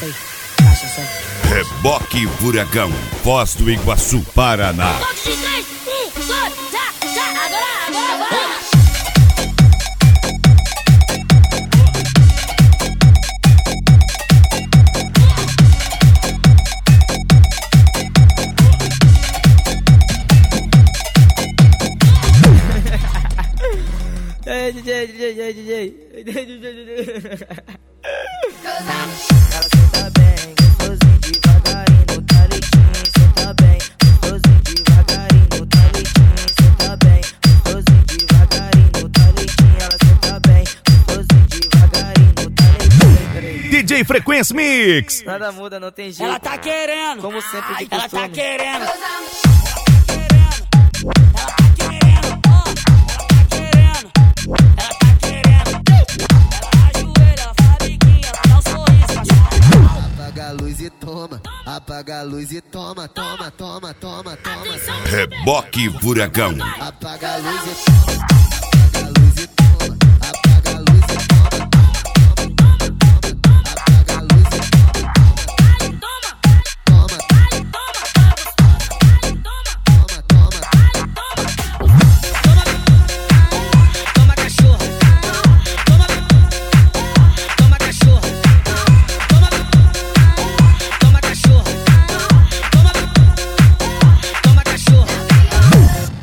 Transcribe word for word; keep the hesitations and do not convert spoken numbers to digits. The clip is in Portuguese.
Cachaça aí, cachaça aí. Reboque Furacão, Foz do Iguaçu, Paraná. Conto de três, um, dois, já, já, agora, agora, vai! Ei, D J, D J, D J, D J, D J. Ela senta bem, gostosinho devagarinho, tá leitinho, senta bem, gostosinho devagarinho, tá leitinho, senta bem, gostosinho devagarinho, tá leitinho, ela senta bem, gostosinho devagarinho, tá leitinho. D J Frequência Mix. Nada muda, não tem jeito. Ela tá querendo, Como sempre de ela costume. tá querendo. Apaga a luz e toma, apaga a luz e toma, toma, toma, toma, toma, toma. Reboque Furacão. Apaga a luz e toma.